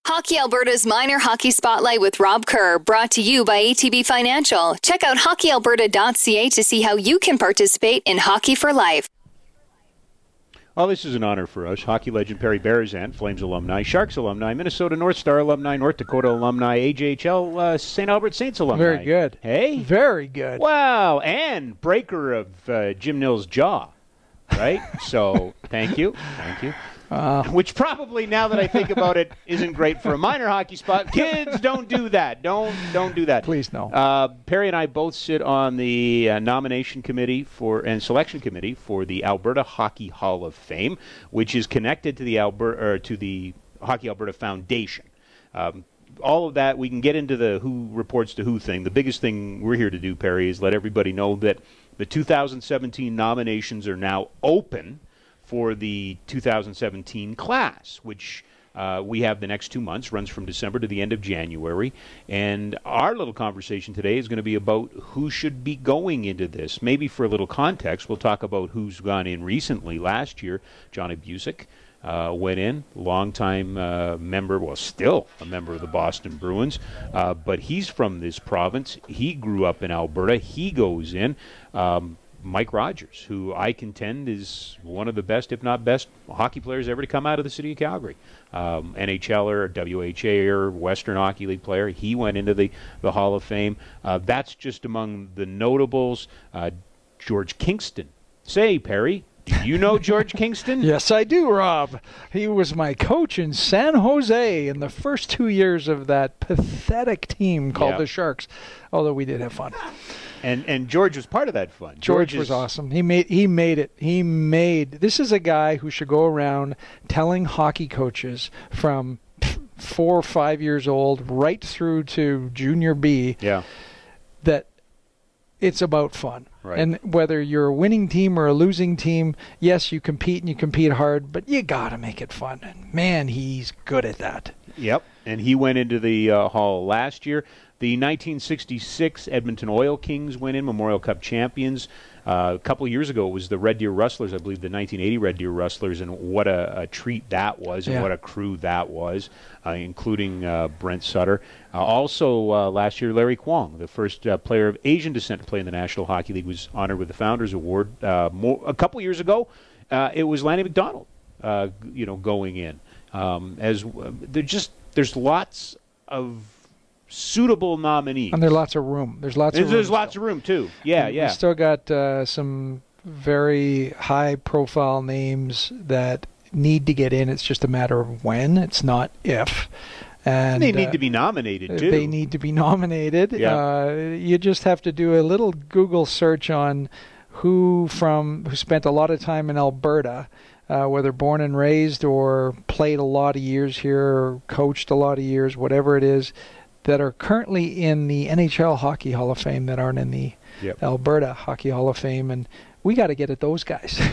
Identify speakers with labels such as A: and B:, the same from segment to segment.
A: Hockey Alberta's Minor Hockey Spotlight with Rob Kerr, brought to you by ATB Financial. Check out hockeyalberta.ca to see how you can participate in Hockey for Life.
B: Well, this is an honor for us. Hockey legend Perry Berezan, Flames alumni, Sharks alumni, Minnesota North Star alumni, North Dakota alumni, AJHL St. Albert Saints alumni.
C: Very good.
B: Hey?
C: Very good.
B: Wow, and breaker of Jim Nill's jaw, right? So, thank you. Thank you. Which probably, now that I think about it, isn't great for a minor hockey spot. Kids, don't do that. Don't do that.
C: Please, no.
B: Perry and I both sit on the nomination committee and selection committee for the Alberta Hockey Hall of Fame, which is connected to the Hockey Alberta Foundation. All of that, we can get into the who reports to who thing. The biggest thing we're here to do, Perry, is let everybody know that the 2017 nominations are now open for the 2017 class, which we have the next 2 months, runs from December to the end of January. And our little conversation today is going to be about who should be going into this. Maybe for a little context, we'll talk about who's gone in recently. Last year, Johnny Busick went in, longtime member, well, still a member of the Boston Bruins, but he's from this province. He grew up in Alberta. He goes in. Mike Rogers, who I contend is one of the best, if not best, hockey players ever to come out of the city of Calgary. NHLer, WHAer, Western Hockey League player. He went into the Hall of Fame. That's just among the notables. George Kingston. Say, Perry, do you know George Kingston?
C: Yes, I do, Rob. He was my coach in San Jose in the first 2 years of that pathetic team called the Sharks, although we did have fun.
B: And George was part of that fun.
C: George was awesome. He made it. This is a guy who should go around telling hockey coaches from 4 or 5 years old right through to junior B that it's about fun.
B: Right.
C: And whether you're a winning team or a losing team, yes, you compete and you compete hard, but you got to make it fun. And man, he's good at that.
B: Yep. And he went into the Hall last year. The 1966 Edmonton Oil Kings went in, Memorial Cup champions. A couple of years ago, it was the Red Deer Rustlers, I believe the 1980 Red Deer Rustlers, and what a treat that was, and what a crew that was, including Brent Sutter. Also, last year, Larry Kwong, the first player of Asian descent to play in the National Hockey League, was honored with the Founders Award. A couple of years ago, it was Lanny McDonald, going in. There's lots of suitable nominees.
C: And there's lots of room. There's lots of room,
B: too. Yeah.
C: We still got some very high-profile names that need to get in. It's just a matter of when. It's not if. And
B: they need to be nominated, too.
C: They need to be nominated.
B: Yeah.
C: You just have to do a little Google search on who spent a lot of time in Alberta, whether born and raised or played a lot of years here or coached a lot of years, whatever it is, that are currently in the NHL Hockey Hall of Fame that aren't in the Alberta Hockey Hall of Fame, and we got to get at those guys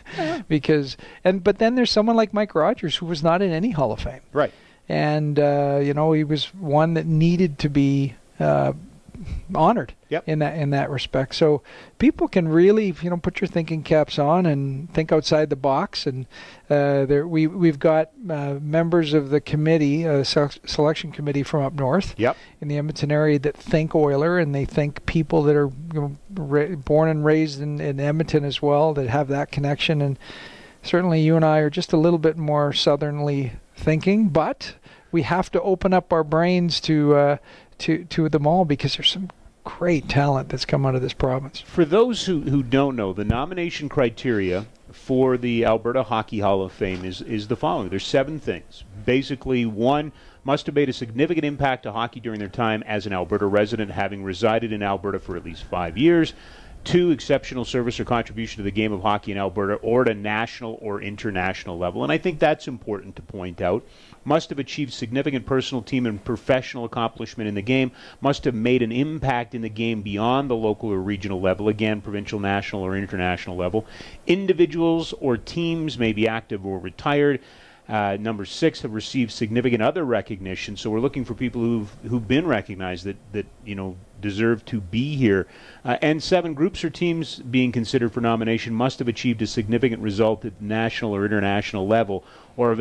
C: but then there's someone like Mike Rogers who was not in any Hall of Fame,
B: right?
C: And he was one that needed to be honored in that respect. So people can really put your thinking caps on and think outside the box. And we've got members of the committee, selection committee from up north in the Edmonton area that think Oiler, and they think people that are born and raised in Edmonton as well that have that connection. And certainly you and I are just a little bit more southernly thinking, but we have to open up our brains to them all, because there's some great talent that's come out of this province.
B: For those who don't know, the nomination criteria for the Alberta Hockey Hall of Fame is the following. There's 7 things. Basically, 1, must have made a significant impact to hockey during their time as an Alberta resident, having resided in Alberta for at least 5 years. 2, exceptional service or contribution to the game of hockey in Alberta or at a national or international level. And I think that's important to point out. Must have achieved significant personal, team, and professional accomplishment in the game. Must have made an impact in the game beyond the local or regional level, again, provincial, national, or international level. Individuals or teams may be active or retired. Number 6, have received significant other recognition. So we're looking for people who've been recognized that deserve to be here. And 7, groups or teams being considered for nomination must have achieved a significant result at the national or international level, or have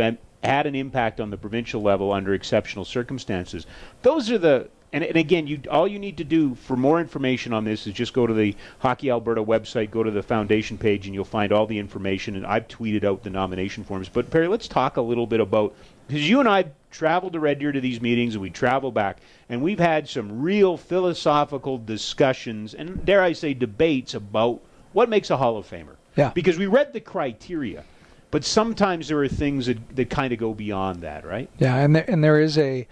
B: had an impact on the provincial level under exceptional circumstances. Those are the and again, all you need to do for more information on this is just go to the Hockey Alberta website, go to the foundation page, and you'll find all the information. And I've tweeted out the nomination forms. But Perry, let's talk a little bit about, because you and I traveled to Red Deer to these meetings, and we travel back, and we've had some real philosophical discussions and, dare I say, debates about what makes a Hall of Famer.
C: Yeah.
B: Because we read the criteria, but sometimes there are things that kind of go beyond that, right?
C: Yeah, and there is a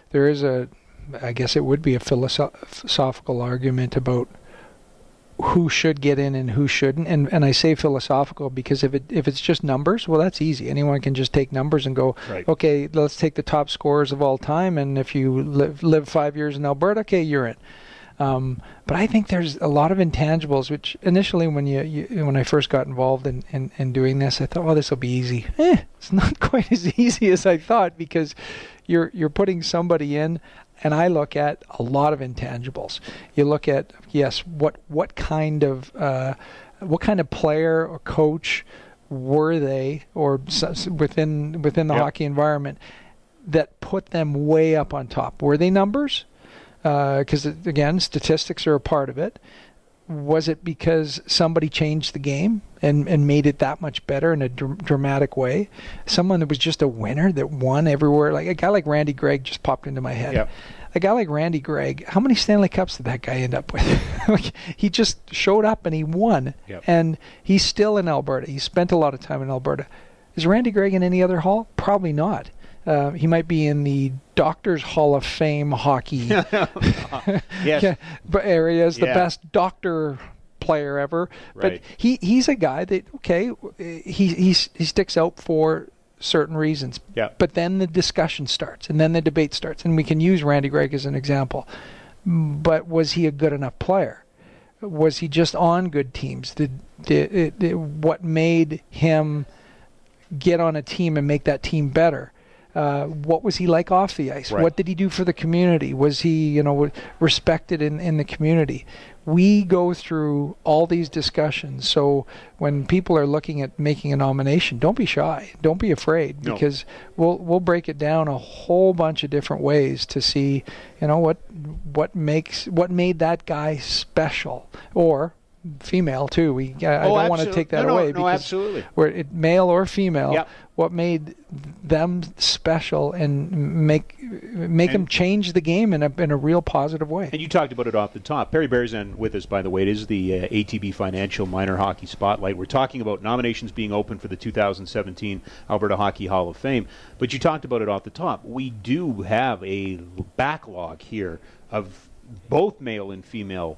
C: I guess it would be a philosophical argument about who should get in and who shouldn't. And I say philosophical because if it's just numbers, well, that's easy. Anyone can just take numbers and go,
B: right,
C: okay, let's take the top scorers of all time, and if you live 5 years in Alberta, okay, you're in. But I think there's a lot of intangibles, which initially when I first got involved in doing this, I thought, oh, this will be easy. It's not quite as easy as I thought, because you're putting somebody in, and I look at a lot of intangibles. You look at, yes, what kind of player or coach were they, or within the hockey environment, that put them way up on top? Were they numbers? Because, again, statistics are a part of it. Was it because somebody changed the game and made it that much better in a dramatic way? Someone that was just a winner that won everywhere. Like a guy like Randy Gregg just popped into my head.
B: Yep.
C: A guy like Randy Gregg, how many Stanley Cups did that guy end up with? Like, he just showed up and he won.
B: Yep.
C: And he's still in Alberta. He spent a lot of time in Alberta. Is Randy Gregg in any other hall? Probably not. He might be in the Doctors Hall of Fame hockey
B: yes.
C: area as the best doctor player ever.
B: Right.
C: But he's a guy that, okay, he sticks out for certain reasons.
B: Yeah.
C: But then the discussion starts, and then the debate starts, and we can use Randy Gregg as an example. But was he a good enough player? Was he just on good teams? What made him get on a team and make that team better? What was he like off the ice?
B: Right.
C: What did he do for the community? Was he, respected in the community? We go through all these discussions. So when people are looking at making a nomination, don't be shy. Don't be afraid, because we'll break it down a whole bunch of different ways to see, what made that guy special, or female too. I don't want to take that away.
B: No, absolutely.
C: Male or female,
B: yep.
C: What made them special and make them change the game in a real positive way.
B: And you talked about it off the top. Perry Berezan with us, by the way. It is the ATB Financial Minor Hockey Spotlight. We're talking about nominations being open for the 2017 Alberta Hockey Hall of Fame. But you talked about it off the top. We do have a backlog here of both male and female,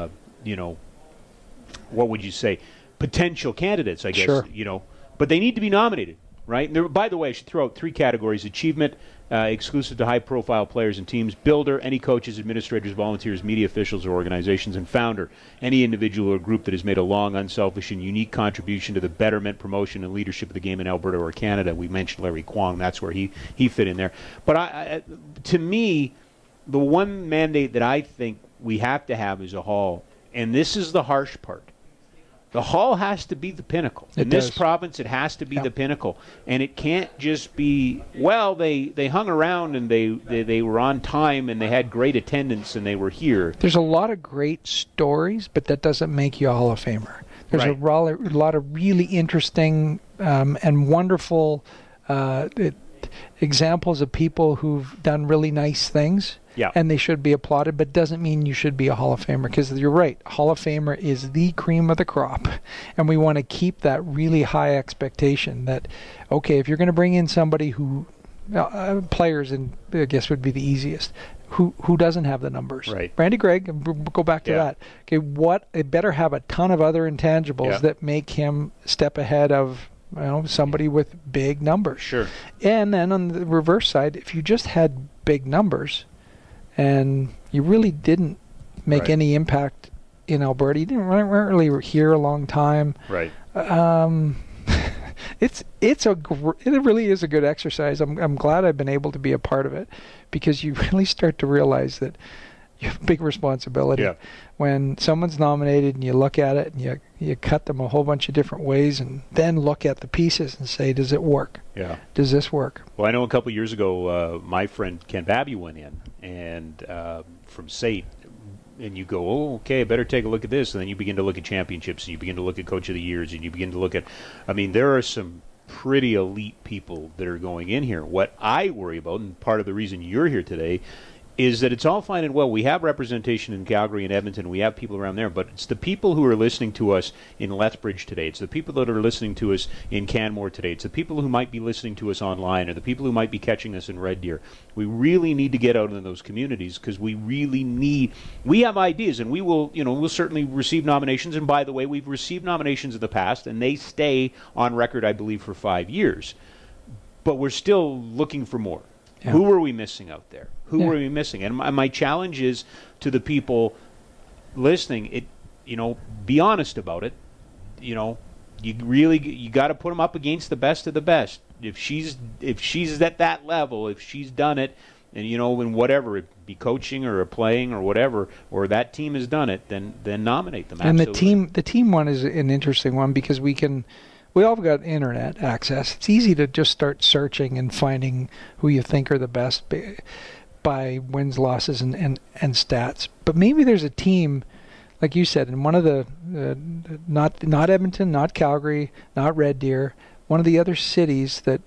B: what would you say, potential candidates, I guess.
C: Sure.
B: But they need to be nominated, right? And by the way, I should throw out 3 categories: achievement, exclusive to high-profile players and teams; builder, any coaches, administrators, volunteers, media officials, or organizations; and founder, any individual or group that has made a long, unselfish, and unique contribution to the betterment, promotion, and leadership of the game in Alberta or Canada. We mentioned Larry Kwong. That's where he fit in there. But to me, the one mandate that I think we have to have is a hall, and this is the harsh part. The hall has to be the pinnacle. In this province, it has to be the pinnacle. And it can't just be, well, they hung around and they were on time and they had great attendance and they were here.
C: There's a lot of great stories, but that doesn't make you a Hall of Famer. There's a lot of really interesting and wonderful examples of people who've done really nice things.
B: Yeah.
C: And they should be applauded, but doesn't mean you should be a Hall of Famer, because you're right. Hall of Famer is the cream of the crop, and we want to keep that really high expectation that, okay, if you're going to bring in somebody who, players, and I guess would be the easiest, who doesn't have the numbers.
B: Right.
C: Randy Gregg, go back to that. Okay, it better have a ton of other intangibles that make him step ahead of somebody with big numbers.
B: Sure.
C: And then on the reverse side, if you just had big numbers and you really didn't make any impact in Alberta, you weren't really here a long time.
B: Right.
C: It really is a good exercise. I'm glad I've been able to be a part of it, because you really start to realize that have a big responsibility.
B: Yeah.
C: When someone's nominated and you look at it and you cut them a whole bunch of different ways and then look at the pieces and say, does it work?
B: Yeah.
C: Does this work?
B: Well, I know a couple of years ago, my friend Ken Babby went in and from SAIT, and you go, oh, okay, I better take a look at this. And then you begin to look at championships, and you begin to look at Coach of the Years, and you begin to look at, I mean, there are some pretty elite people that are going in here. What I worry about, and part of the reason you're here today, is that it's all fine and well. We have representation in Calgary and Edmonton. We have people around there, but it's the people who are listening to us in Lethbridge today. It's the people that are listening to us in Canmore today. It's the people who might be listening to us online, or the people who might be catching us in Red Deer. We really need to get out in those communities because we have ideas, and we'll certainly receive nominations. And by the way, we've received nominations in the past, and they stay on record, I believe, for 5 years. But we're still looking for more. Yeah. Who are we missing out there? Who are we missing? And my challenge is to the people listening. Be honest about it. You got to put them up against the best of the best. If she's at that level, if she's done it, and in whatever, it be coaching or playing or whatever, or that team has done it, then nominate them.
C: And
B: absolutely.
C: the team one is an interesting one because we all got internet access. It's easy to just start searching and finding who you think are the best by wins, losses, and stats. But maybe there's a team, like you said, in one of the not Edmonton, not Calgary, not Red Deer, one of the other cities that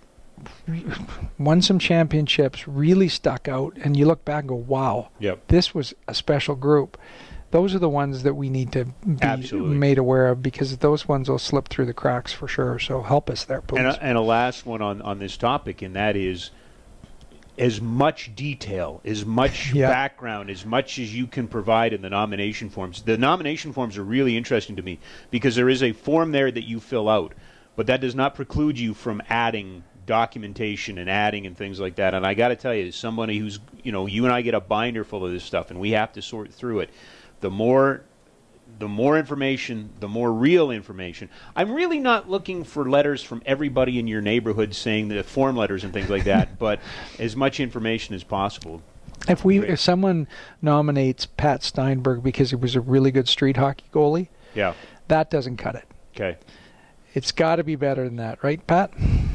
C: won some championships, really stuck out, and you look back and go, wow, this was a special group. Those are the ones that we need to be made aware of because those ones will slip through the cracks for sure. So help us there, please.
B: And a last one on this topic, and that is as much detail, as much background, as much as you can provide in the nomination forms. The nomination forms are really interesting to me because there is a form there that you fill out, but that does not preclude you from adding documentation and adding and things like that. And I got to tell you, as somebody who's, you and I get a binder full of this stuff, and we have to sort through it. The more information, the more real information. I'm really not looking for letters from everybody in your neighborhood saying the form letters and things like that, but as much information as possible.
C: If someone nominates Pat Steinberg because he was a really good street hockey goalie, that doesn't cut it.
B: Okay.
C: It's got to be better than that, right, Pat?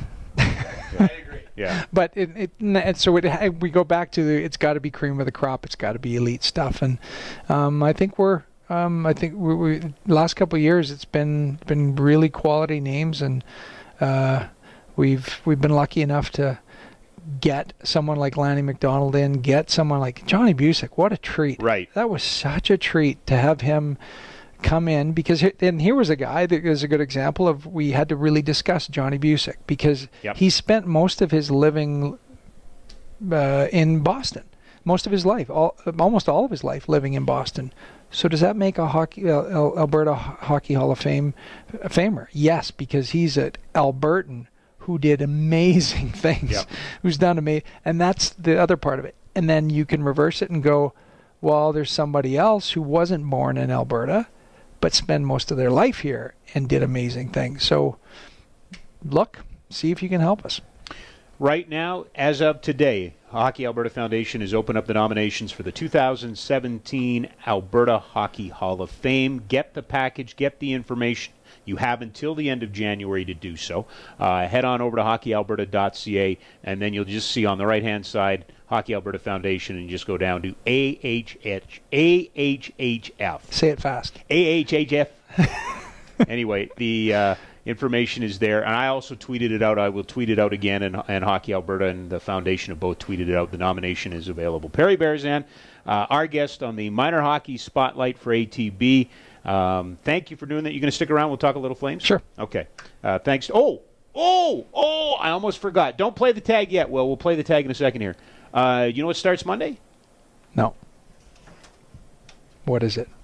B: I agree. Yeah.
C: But we go back to it's got to be cream of the crop. It's got to be elite stuff, and I think we last couple of years it's been really quality names, and we've been lucky enough to get someone like Lanny McDonald in, get someone like Johnny Busick. What a treat!
B: Right.
C: That was such a treat to have him come in because here was a guy that is a good example of we had to really discuss Johnny Busick because he spent most of his living in Boston, most of his life, almost all of his life living in Boston. So does that make a Alberta Hockey Hall of Fame famer? Yes, because he's an Albertan who did amazing things, who's done amazing, and that's the other part of it. And then you can reverse it and go, well, there's somebody else who wasn't born in Alberta but spend most of their life here and did amazing things. So see if you can help us.
B: Right now, as of today, Hockey Alberta Foundation has opened up the nominations for the 2017 Alberta Hockey Hall of Fame. Get the package, get the information. You have until the end of January to do so. Head on over to hockeyalberta.ca, and then you'll just see on the right-hand side Hockey Alberta Foundation, and you just go down to AHHF.
C: Say it fast.
B: AHHF. Anyway, the information is there, and I also tweeted it out. I will tweet it out again, and Hockey Alberta and the Foundation have both tweeted it out. The nomination is available. Perry Berzan, our guest on the Minor Hockey Spotlight for ATB. Thank you for doing that. You're going to stick around? We'll talk a little Flames?
C: Sure.
B: Okay. Thanks. I almost forgot. Don't play the tag yet. Well, we'll play the tag in a second here. You know what starts Monday?
C: No. What is it?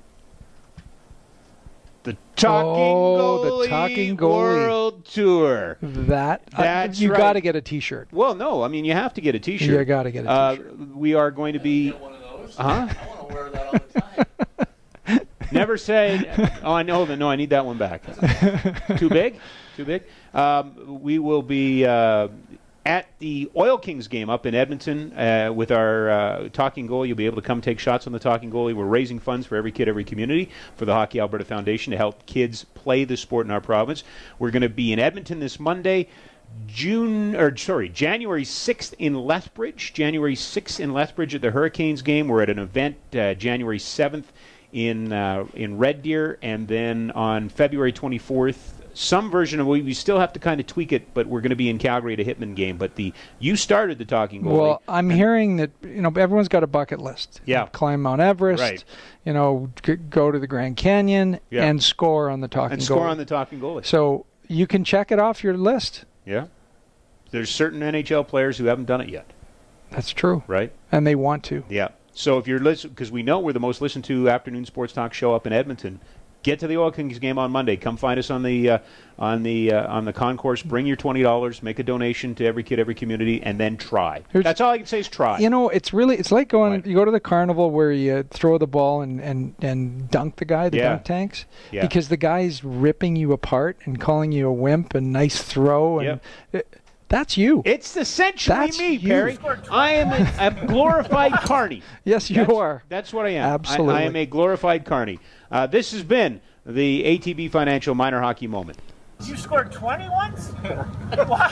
B: The Talking Goalie World Tour.
C: That's you got to get a T-shirt.
B: Well, no, I mean you have to get a T-shirt.
C: You got to get a T-shirt.
B: We are going to be.
D: Get one of those.
B: I
D: want to wear that all the time.
B: Never say. Oh, I know. No, I need that one back. Too big. We will be at the Oil Kings game up in Edmonton with our Talking Goalie. You'll be able to come take shots on the Talking Goalie. We're raising funds for Every Kid, Every Community for the Hockey Alberta Foundation to help kids play the sport in our province. We're going to be in Edmonton this Monday. January 6th in Lethbridge. January 6th in Lethbridge at the Hurricanes game. We're at an event January 7th in Red Deer, and then on February 24th, some version of we still have to kind of tweak it, but we're going to be in Calgary at a Hitman game. But you started the Talking Goalie.
C: Well, I'm hearing that everyone's got a bucket list.
B: Yeah,
C: climb Mount Everest.
B: Right.
C: Go to the Grand Canyon and score on the Talking Goalie.
B: And score on the Talking Goalie.
C: So you can check it off your list.
B: Yeah. There's certain NHL players who haven't done it yet.
C: That's true.
B: Right.
C: And they want to.
B: Yeah. So if you're listening, because we know we're the most listened to afternoon sports talk show up in Edmonton, get to the Oil Kings game on Monday. Come find us on the concourse. Bring your $20. Make a donation to Every Kid, Every Community, and then try. That's all I can say is try.
C: It's like going. You go to the carnival where you throw the ball and dunk the guy, the dunk tanks, because the guy's ripping you apart and calling you a wimp and nice throw and. That's you.
B: It's essentially me, Perry. I am a glorified carny.
C: Yes, you are.
B: That's what I am.
C: Absolutely.
B: I am a glorified carny. This has been the ATB Financial Minor Hockey Moment.
E: You scored 20 once? What?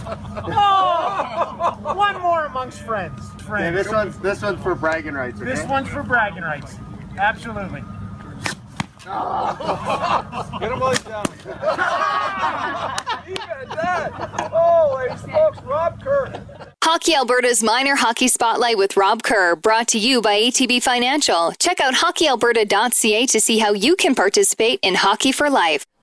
E: Oh! One more amongst friends.
F: Yeah, this one's for bragging rights, okay?
E: This one's for bragging rights. Absolutely.
F: Get him while he's down.
E: Even that. Holy smokes, Rob Kerr.
A: Hockey Alberta's Minor Hockey Spotlight with Rob Kerr, brought to you by ATB Financial. Check out hockeyalberta.ca to see how you can participate in Hockey for Life.